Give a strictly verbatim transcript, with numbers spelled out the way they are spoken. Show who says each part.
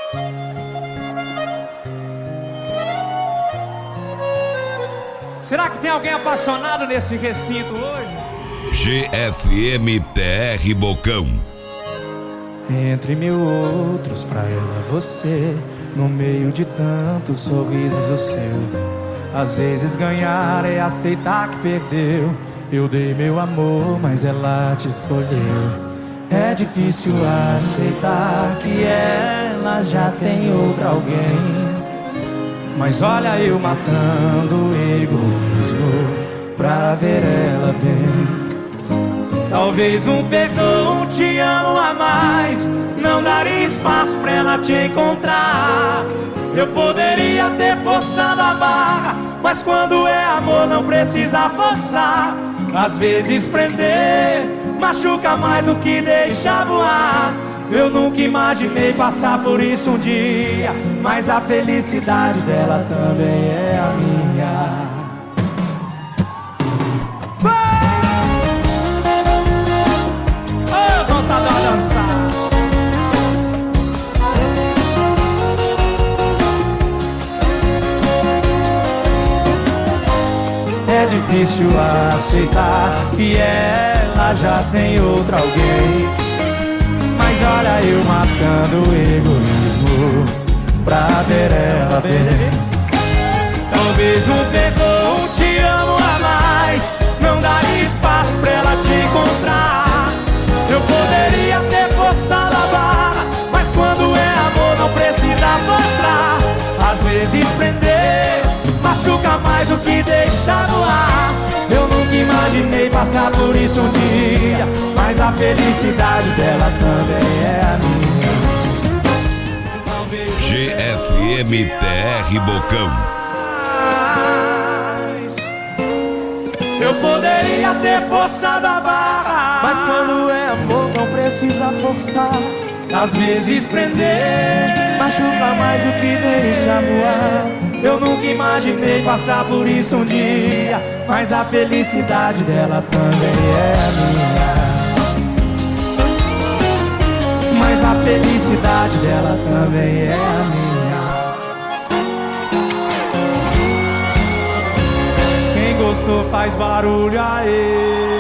Speaker 1: Será que tem alguém apaixonado nesse recinto hoje?
Speaker 2: G F M T R Bocão.
Speaker 3: Entre mil outros, pra ela você, no meio de tantos sorrisos o seu. Às vezes ganhar é aceitar que perdeu. Eu dei meu amor, mas ela te escolheu. É difícil aceitar que ela já tem outra alguém. Mas olha eu matando o egoísmo pra ver ela bem. Talvez um perdão, um te amo a mais não daria espaço pra ela te encontrar. Eu poderia ter forçado a barra, mas quando é amor não precisa forçar. Às vezes prender machuca mais do que deixar voar. Eu nunca imaginei passar por isso um dia, mas a felicidade dela também é a minha.
Speaker 1: Oh, vontade de dançar.
Speaker 3: É difícil aceitar que ela já tem outra alguém. Mas olha eu matando o egoísmo pra ver ela bem. Talvez um perdão, um te amo a mais não daria espaço pra ela te encontrar. Eu poderia ter forçado a barra, mas quando é amor não precisa forçar. Às vezes prender machuca mais do que deixar no ar. Eu nunca imaginei passar por isso um dia, mas a felicidade dela também é a minha.
Speaker 2: G F M T R Bocão.
Speaker 3: Eu poderia ter forçado a barra, mas quando é amor não precisa forçar. Às vezes prender machuca mais do que deixar voar. Eu nunca imaginei passar por isso um dia, mas a felicidade dela também é a minha. Mas a felicidade dela também é a minha. Quem gostou faz barulho aí.